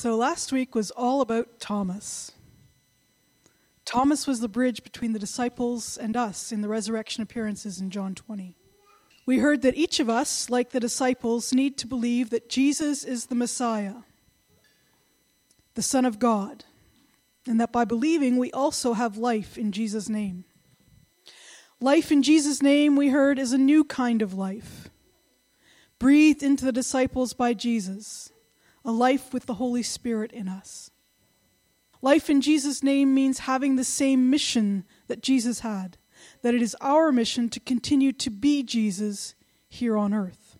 So last week was all about Thomas. Thomas was the bridge between the disciples and us in the resurrection appearances in John 20. We heard that each of us, like the disciples, need to believe that Jesus is the Messiah, the Son of God, and that by believing we also have life in Jesus' name. Life in Jesus' name, we heard, is a new kind of life, breathed into the disciples by Jesus, a life with the Holy Spirit in us. Life in Jesus' name means having the same mission that Jesus had, that it is our mission to continue to be Jesus here on earth.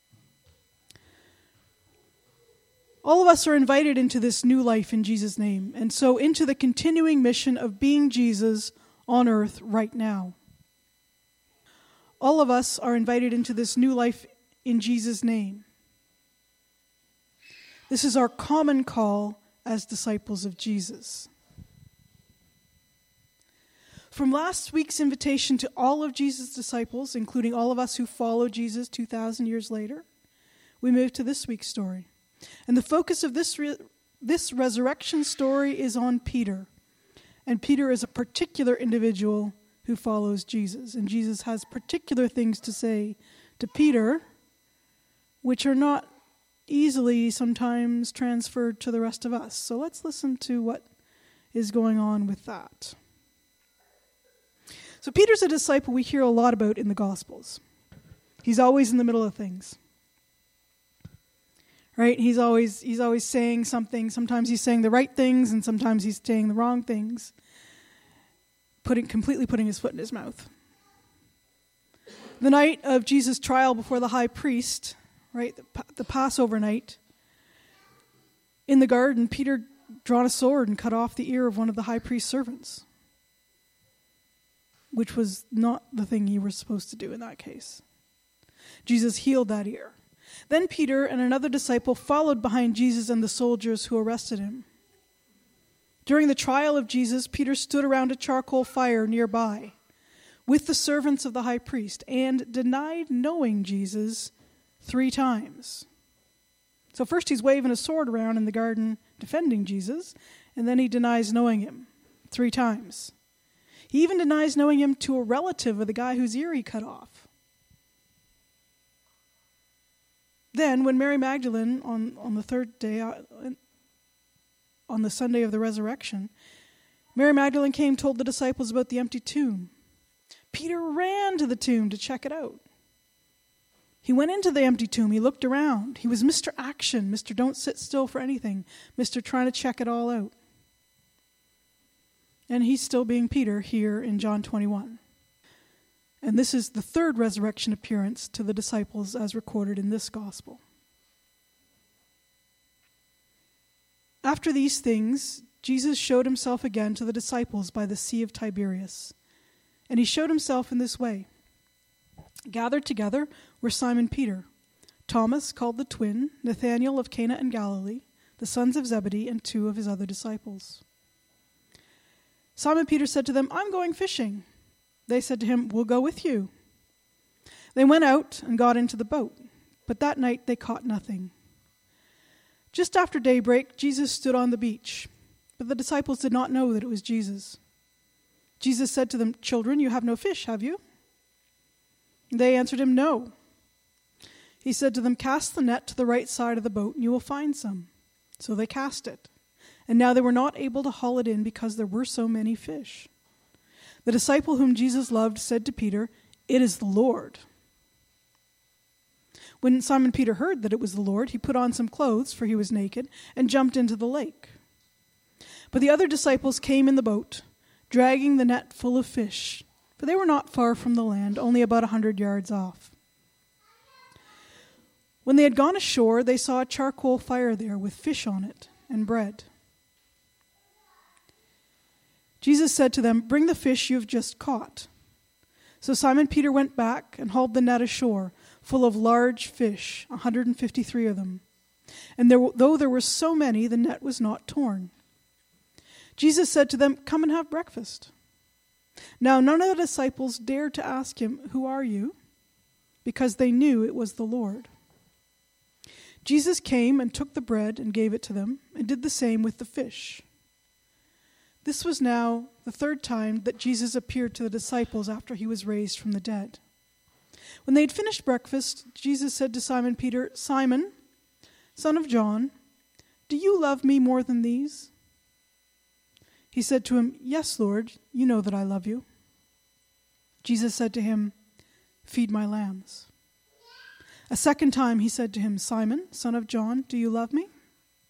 All of us are invited into this new life in Jesus' name, and so into the continuing mission of being Jesus on earth right now. All of us are invited into this new life in Jesus' name. This is our common call as disciples of Jesus. From last week's invitation to all of Jesus' disciples, including all of us who follow Jesus 2,000 years later, we move to this week's story. And the focus of this resurrection story is on Peter. And Peter is a particular individual who follows Jesus. And Jesus has particular things to say to Peter, which are not easily sometimes transferred to the rest of us. So let's listen to what is going on with that. So Peter's a disciple we hear a lot about in the Gospels. He's always in the middle of things. Right? He's always saying something. Sometimes he's saying the right things, and sometimes he's saying the wrong things. Completely putting his foot in his mouth. The night of Jesus' trial before the high priest, right, the Passover night, in the garden, Peter drawn a sword and cut off the ear of one of the high priest's servants, which was not the thing you were supposed to do in that case. Jesus healed that ear. Then Peter and another disciple followed behind Jesus and the soldiers who arrested him. During the trial of Jesus, Peter stood around a charcoal fire nearby with the servants of the high priest and denied knowing Jesus 3 times. So first he's waving a sword around in the garden defending Jesus, and then he denies knowing him 3 times. He even denies knowing him to a relative of the guy whose ear he cut off. Then when Mary Magdalene on the 3rd day, on the Sunday of the resurrection, Mary Magdalene came, told the disciples about the empty tomb. Peter ran to the tomb to check it out. He went into the empty tomb. He looked around. He was Mr. Action, Mr. Don't sit still for anything, Mr. Trying to check it all out. And he's still being Peter here in John 21. And this is the 3rd resurrection appearance to the disciples as recorded in this gospel. After these things, Jesus showed himself again to the disciples by the Sea of Tiberias. And he showed himself in this way. Gathered together were Simon Peter, Thomas called the twin, Nathanael of Cana in Galilee, the sons of Zebedee, and 2 of his other disciples. Simon Peter said to them, "I'm going fishing." They said to him, "We'll go with you." They went out and got into the boat, but that night they caught nothing. Just after daybreak, Jesus stood on the beach, but the disciples did not know that it was Jesus. Jesus said to them, "Children, you have no fish, have you?" They answered him, "No." He said to them, "Cast the net to the right side of the boat, and you will find some." So they cast it. And now they were not able to haul it in because there were so many fish. The disciple whom Jesus loved said to Peter, "It is the Lord." When Simon Peter heard that it was the Lord, he put on some clothes, for he was naked, and jumped into the lake. But the other disciples came in the boat, dragging the net full of fish, for they were not far from the land, only about 100 yards off. When they had gone ashore, they saw a charcoal fire there with fish on it and bread. Jesus said to them, "Bring the fish you have just caught." So Simon Peter went back and hauled the net ashore, full of large fish, 153 of them. And though there were so many, the net was not torn. Jesus said to them, "Come and have breakfast." Now none of the disciples dared to ask him, "Who are you?" because they knew it was the Lord. Jesus came and took the bread and gave it to them, and did the same with the fish. This was now the third time that Jesus appeared to the disciples after he was raised from the dead. When they had finished breakfast, Jesus said to Simon Peter, "Simon, son of John, do you love me more than these?" He said to him, "Yes, Lord, you know that I love you." Jesus said to him, "Feed my lambs." A second time he said to him, "Simon, son of John, do you love me?"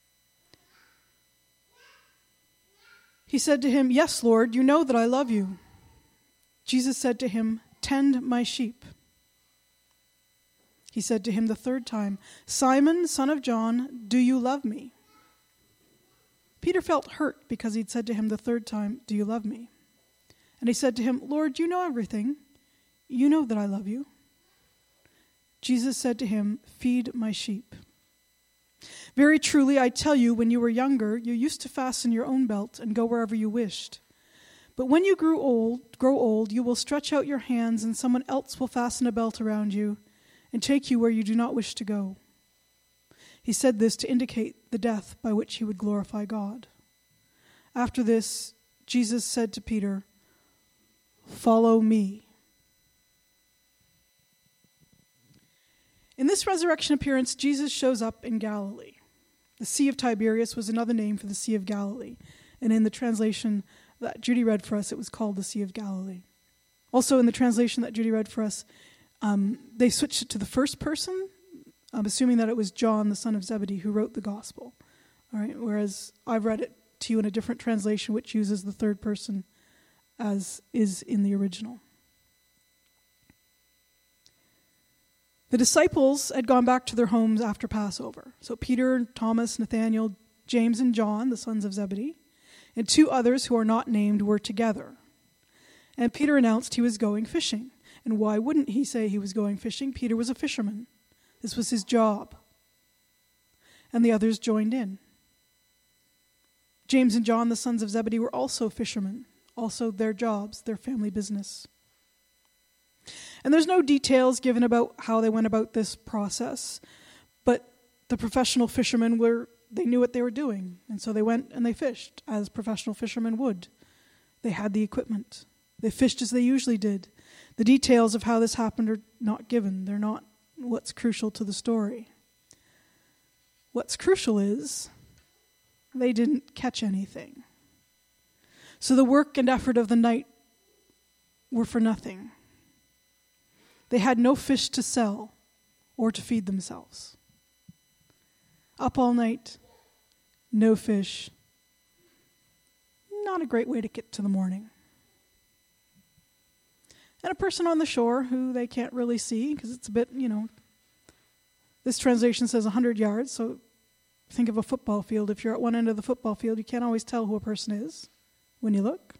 He said to him, "Yes, Lord, you know that I love you." Jesus said to him, "Tend my sheep." He said to him the third time, "Simon, son of John, do you love me?" Peter felt hurt because he'd said to him the third time, "Do you love me?" And he said to him, "Lord, you know everything. You know that I love you." Jesus said to him, "Feed my sheep. Very truly, I tell you, when you were younger, you used to fasten your own belt and go wherever you wished. But when you grow old, you will stretch out your hands, and someone else will fasten a belt around you and take you where you do not wish to go." He said this to indicate the death by which he would glorify God. After this, Jesus said to Peter, "Follow me." In this resurrection appearance, Jesus shows up in Galilee. The Sea of Tiberias was another name for the Sea of Galilee. And in the translation that Judy read for us, it was called the Sea of Galilee. Also, in the translation that Judy read for us, they switched it to the first person, assuming that it was John, the son of Zebedee, who wrote the gospel. All right, whereas I've read it to you in a different translation, which uses the third person as is in the original. The disciples had gone back to their homes after Passover. So Peter, Thomas, Nathanael, James, and John, the sons of Zebedee, and two others who are not named were together. And Peter announced he was going fishing. And why wouldn't he say he was going fishing? Peter was a fisherman. This was his job. And the others joined in. James and John, the sons of Zebedee, were also fishermen. Also their jobs, their family business. And there's no details given about how they went about this process, but the professional fishermen they knew what they were doing, and so they went and they fished as professional fishermen would. They had the equipment. They fished as they usually did. The details of how this happened are not given. They're not what's crucial to the story. What's crucial is they didn't catch anything. So the work and effort of the night were for nothing. They had no fish to sell or to feed themselves. Up all night, no fish. Not a great way to get to the morning. And a person on the shore who they can't really see because it's a bit, this translation says 100 yards, so think of a football field. If you're at one end of the football field, you can't always tell who a person is when you look.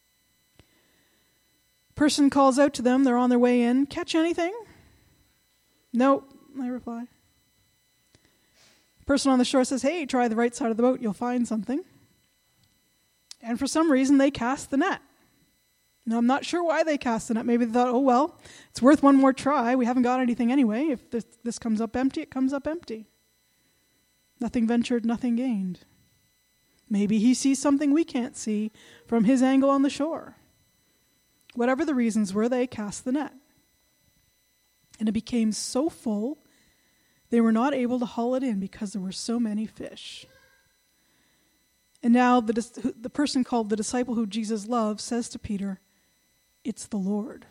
Person calls out to them, they're on their way in. "Catch anything?" "Nope," they reply. Person on the shore says, "Hey, try the right side of the boat, you'll find something." And for some reason, they cast the net. Now, I'm not sure why they cast the net. Maybe they thought, oh, well, it's worth one more try. We haven't got anything anyway. If this comes up empty, it comes up empty. Nothing ventured, nothing gained. Maybe he sees something we can't see from his angle on the shore. Whatever the reasons were, they cast the net. And it became so full, they were not able to haul it in because there were so many fish. And now the person called the disciple who Jesus loved says to Peter, "It's the Lord."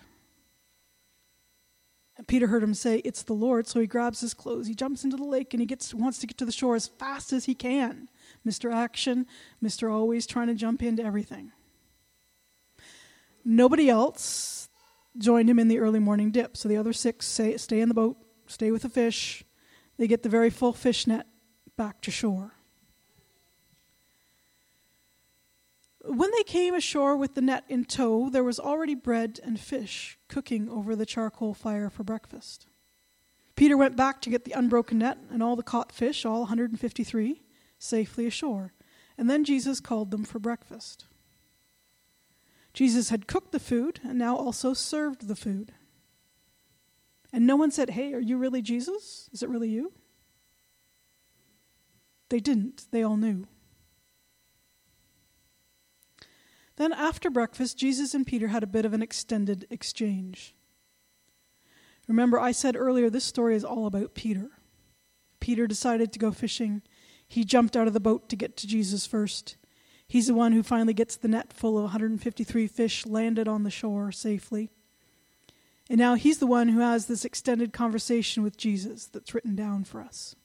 And Peter heard him say, "It's the Lord," so he grabs his clothes, he jumps into the lake, and he wants to get to the shore as fast as he can. Mr. Action, Mr. Always trying to jump into everything. Nobody else joined him in the early morning dip. So the other 6 stay in the boat, stay with the fish. They get the very full fish net back to shore. When they came ashore with the net in tow, there was already bread and fish cooking over the charcoal fire for breakfast. Peter went back to get the unbroken net and all the caught fish, all 153, safely ashore. And then Jesus called them for breakfast. Jesus had cooked the food and now also served the food. And no one said, "Hey, are you really Jesus? Is it really you?" they didn't. They all knew. Then after breakfast, Jesus and Peter had a bit of an extended exchange. Remember, I said earlier this story is all about Peter. Peter decided to go fishing. He jumped out of the boat to get to Jesus first. He's the one who finally gets the net full of 153 fish landed on the shore safely. And now he's the one who has this extended conversation with Jesus that's written down for us.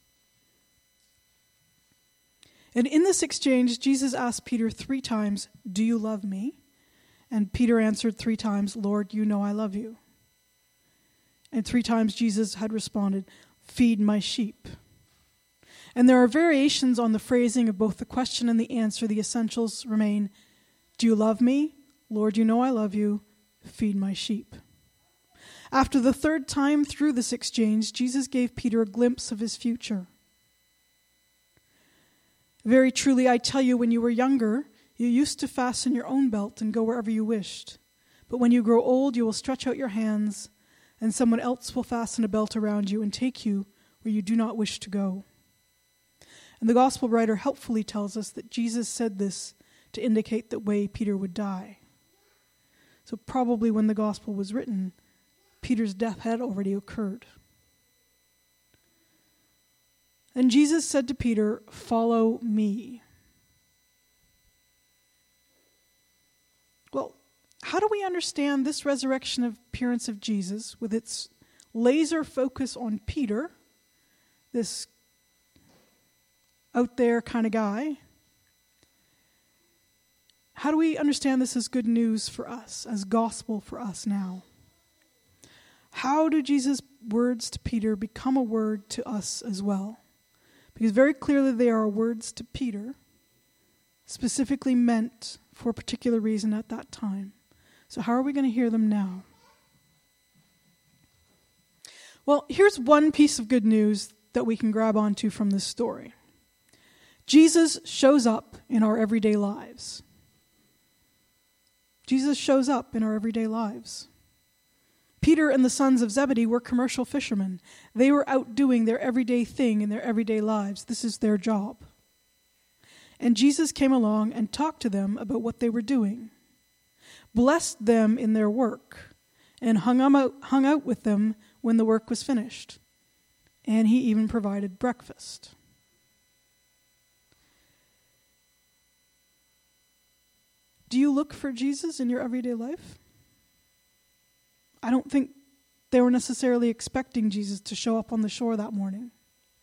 And in this exchange, Jesus asked Peter 3 times, "Do you love me?" And Peter answered 3 times, "Lord, you know I love you." And 3 times Jesus had responded, "Feed my sheep." And there are variations on the phrasing of both the question and the answer. The essentials remain, "Do you love me? Lord, you know I love you. Feed my sheep." After the 3rd time through this exchange, Jesus gave Peter a glimpse of his future. "Very truly, I tell you, when you were younger, you used to fasten your own belt and go wherever you wished. But when you grow old, you will stretch out your hands, and someone else will fasten a belt around you and take you where you do not wish to go." And the gospel writer helpfully tells us that Jesus said this to indicate the way Peter would die. So probably when the gospel was written, Peter's death had already occurred. And Jesus said to Peter, "Follow me." Well, how do we understand this resurrection appearance of Jesus with its laser focus on Peter, this out there kind of guy? How do we understand this as good news for us, as gospel for us now? How do Jesus' words to Peter become a word to us as well? Because very clearly they are words to Peter, specifically meant for a particular reason at that time. So how are we going to hear them now? Well, here's one piece of good news that we can grab onto from this story. Jesus shows up in our everyday lives. Jesus shows up in our everyday lives. Peter and the sons of Zebedee were commercial fishermen. They were out doing their everyday thing in their everyday lives. This is their job. And Jesus came along and talked to them about what they were doing, blessed them in their work, and hung out with them when the work was finished. And he even provided breakfast. Do you look for Jesus in your everyday life? I don't think they were necessarily expecting Jesus to show up on the shore that morning.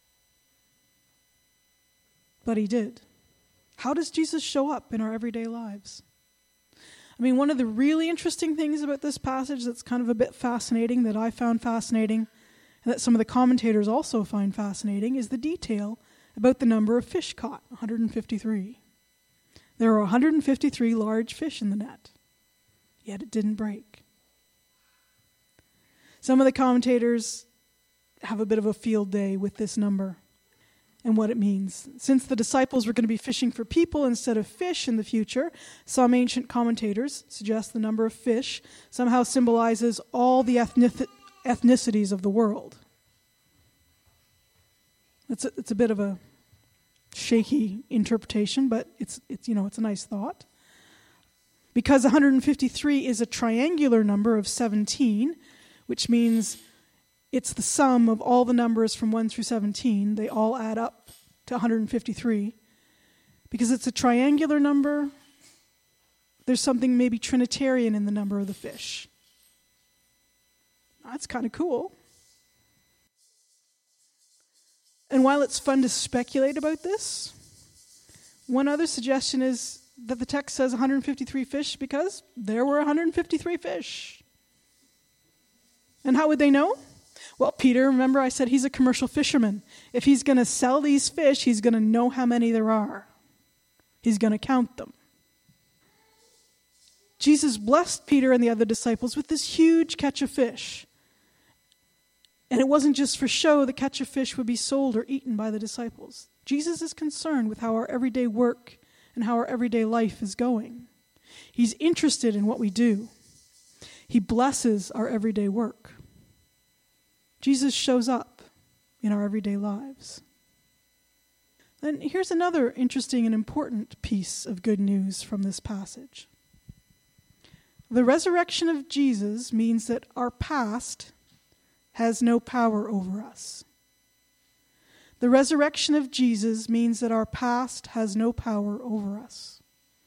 But he did. How does Jesus show up in our everyday lives? I mean, one of the really interesting things about this passage that's kind of a bit fascinating, that I found fascinating, and that some of the commentators also find fascinating, is the detail about the number of fish caught, 153. There are 153 large fish in the net, yet it didn't break. Some of the commentators have a bit of a field day with this number and what it means. Since the disciples were going to be fishing for people instead of fish in the future, some ancient commentators suggest the number of fish somehow symbolizes all the ethnicities of the world. It's a bit of a shaky interpretation, but it's a nice thought. Because 153 is a triangular number of 17, which means it's the sum of all the numbers from 1 through 17. They all add up to 153. Because it's a triangular number, there's something maybe Trinitarian in the number of the fish. That's kind of cool. And while it's fun to speculate about this, one other suggestion is that the text says 153 fish because there were 153 fish. And how would they know? Well, Peter, remember I said he's a commercial fisherman. If he's going to sell these fish, he's going to know how many there are. He's going to count them. Jesus blessed Peter and the other disciples with this huge catch of fish. And it wasn't just for show the catch of fish would be sold or eaten by the disciples. Jesus is concerned with how our everyday work and how our everyday life is going. He's interested in what we do. He blesses our everyday work. Jesus shows up in our everyday lives. And here's another interesting and important piece of good news from this passage. The resurrection of Jesus means that our past has no power over us. The resurrection of Jesus means that our past has no power over us.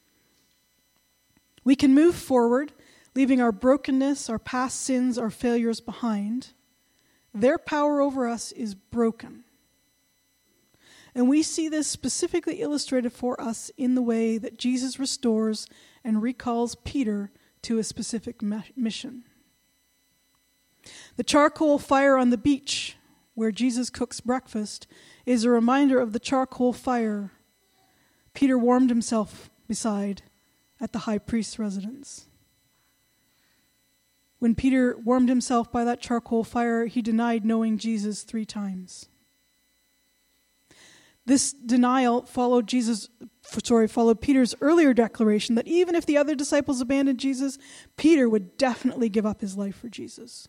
We can move forward, leaving our brokenness, our past sins, our failures behind. Their power over us is broken. And we see this specifically illustrated for us in the way that Jesus restores and recalls Peter to a specific mission. The charcoal fire on the beach, where Jesus cooks breakfast, is a reminder of the charcoal fire Peter warmed himself beside at the high priest's residence. When Peter warmed himself by that charcoal fire, he denied knowing Jesus 3 times. This denial followed Peter's earlier declaration that even if the other disciples abandoned Jesus, Peter would definitely give up his life for Jesus.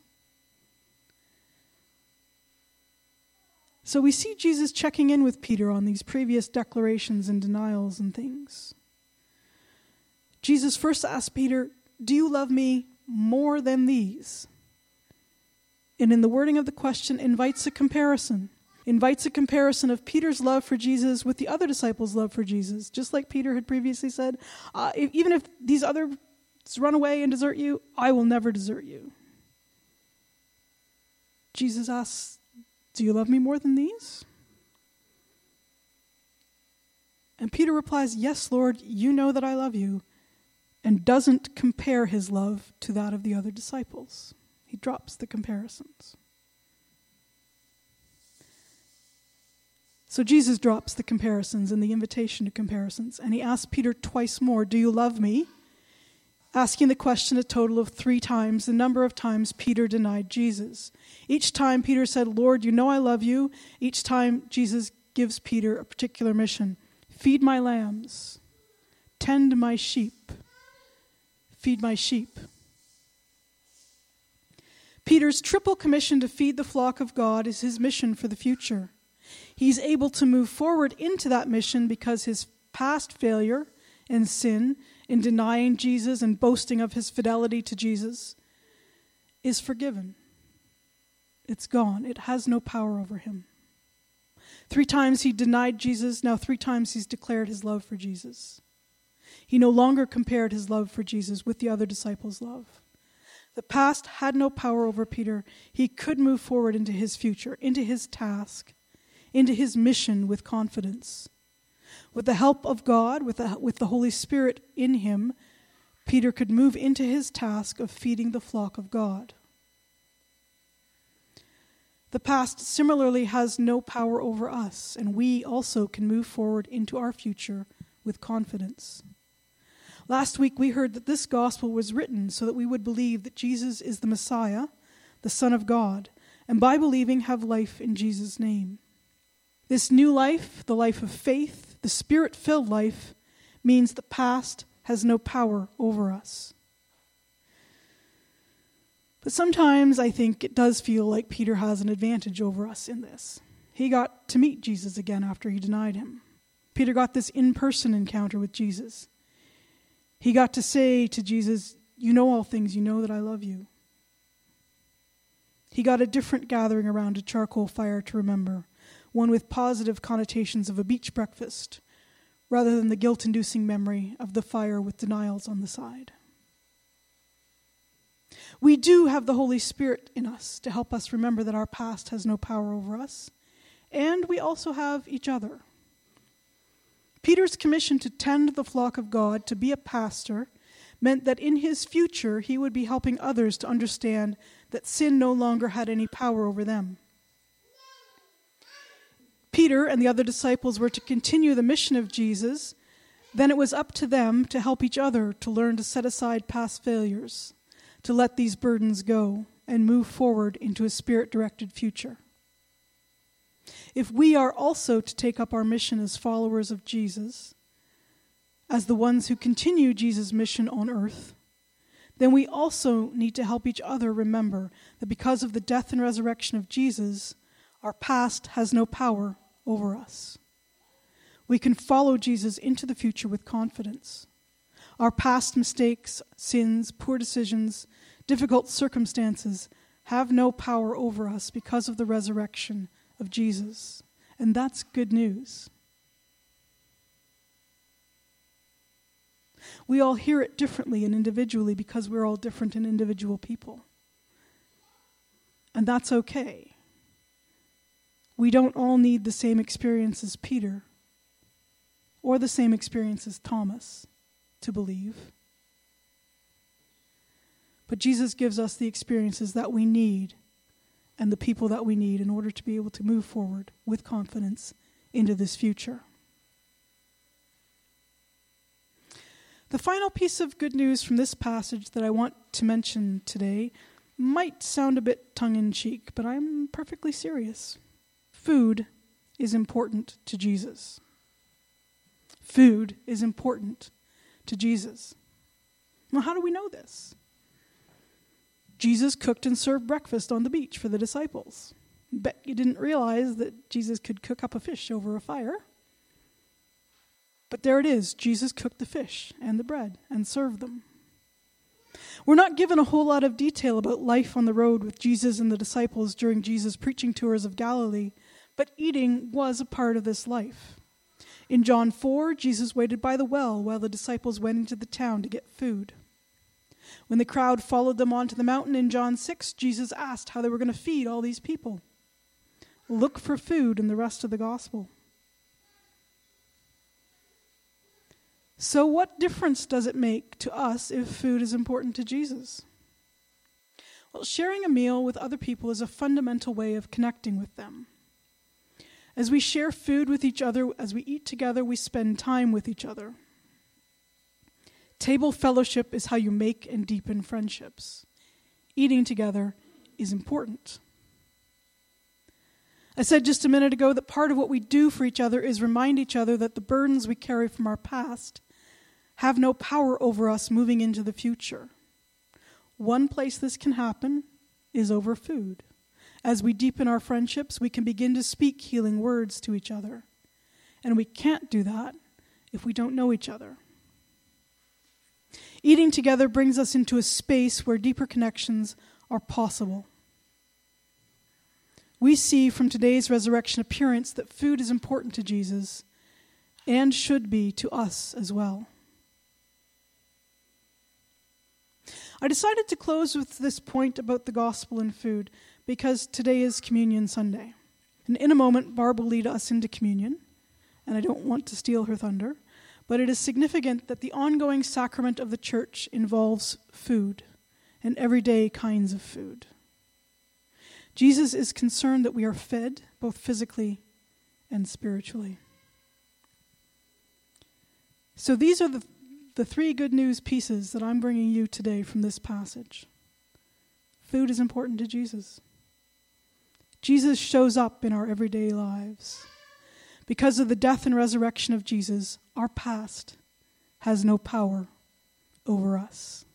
So we see Jesus checking in with Peter on these previous declarations and denials and things. Jesus first asked Peter, "Do you love me more than these?" And in the wording of the question, invites a comparison of Peter's love for Jesus with the other disciples' love for Jesus. Just like Peter had previously said, even if these others run away and desert you, I will never desert you. Jesus asks, "Do you love me more than these?" And Peter replies, "Yes, Lord, you know that I love you," and doesn't compare his love to that of the other disciples. He drops the comparisons. So Jesus drops the comparisons and the invitation to comparisons, and he asks Peter twice more, "Do you love me?" Asking the question a total of 3 times, the number of times Peter denied Jesus. Each time Peter said, "Lord, you know I love you." Each time Jesus gives Peter a particular mission. Feed my lambs. Tend my sheep. Feed my sheep. Peter's triple commission to feed the flock of God is his mission for the future. He's able to move forward into that mission because his past failure and sin in denying Jesus and boasting of his fidelity to Jesus is forgiven. It's gone. It has no power over him. 3 times he denied Jesus. Now 3 times he's declared his love for Jesus. He no longer compared his love for Jesus with the other disciples' love. The past had no power over Peter. He could move forward into his future, into his task, into his mission with confidence. With the help of God, with the Holy Spirit in him, Peter could move into his task of feeding the flock of God. The past similarly has no power over us, and we also can move forward into our future with confidence. Last week we heard that this gospel was written so that we would believe that Jesus is the Messiah, the Son of God, and by believing have life in Jesus' name. This new life, the life of faith, the Spirit-filled life, means the past has no power over us. But sometimes I think it does feel like Peter has an advantage over us in this. He got to meet Jesus again after he denied him. Peter got this in-person encounter with Jesus. He got to say to Jesus, "You know all things, you know that I love you." He got a different gathering around a charcoal fire to remember, one with positive connotations of a beach breakfast, rather than the guilt-inducing memory of the fire with denials on the side. We do have the Holy Spirit in us to help us remember that our past has no power over us, and we also have each other. Peter's commission to tend the flock of God, to be a pastor, meant that in his future he would be helping others to understand that sin no longer had any power over them. Peter and the other disciples were to continue the mission of Jesus. Then it was up to them to help each other to learn to set aside past failures, to let these burdens go, and move forward into a Spirit-directed future. If we are also to take up our mission as followers of Jesus, as the ones who continue Jesus' mission on earth, then we also need to help each other remember that because of the death and resurrection of Jesus, our past has no power over us. we can follow Jesus into the future with confidence. Our past mistakes, sins, poor decisions, difficult circumstances have no power over us because of the resurrection of Jesus. And that's good news. We all hear it differently and individually because we're all different and individual people. And that's okay. We don't all need the same experience as Peter or the same experience as Thomas to believe. But Jesus gives us the experiences that we need and the people that we need in order to be able to move forward with confidence into this future. The final piece of good news from this passage that I want to mention today might sound a bit tongue-in-cheek, but I'm perfectly serious. Food is important to Jesus. Food is important to Jesus. Well, how do we know this? Jesus cooked and served breakfast on the beach for the disciples. Bet you didn't realize that Jesus could cook up a fish over a fire. But there it is. Jesus cooked the fish and the bread and served them. We're not given a whole lot of detail about life on the road with Jesus and the disciples during Jesus' preaching tours of Galilee, but eating was a part of this life. In John 4, Jesus waited by the well while the disciples went into the town to get food. When the crowd followed them onto the mountain in John 6, Jesus asked how they were going to feed all these people. Look for food in the rest of the gospel. So what difference does it make to us if food is important to Jesus? Well, sharing a meal with other people is a fundamental way of connecting with them. As we share food with each other, as we eat together, we spend time with each other. Table fellowship is how you make and deepen friendships. Eating together is important. I said just a minute ago that part of what we do for each other is remind each other that the burdens we carry from our past have no power over us moving into the future. One place this can happen is over food. As we deepen our friendships, we can begin to speak healing words to each other. And we can't do that if we don't know each other. Eating together brings us into a space where deeper connections are possible. We see from today's resurrection appearance that food is important to Jesus and should be to us as well. I decided to close with this point about the gospel and food because today is Communion Sunday. And in a moment, Barb will lead us into communion, and I don't want to steal her thunder, but it is significant that the ongoing sacrament of the church involves food and everyday kinds of food. Jesus is concerned that we are fed both physically and spiritually. So these are the three good news pieces that I'm bringing you today from this passage. Food is important to Jesus. Jesus shows up in our everyday lives. Because of the death and resurrection of Jesus, our past has no power over us.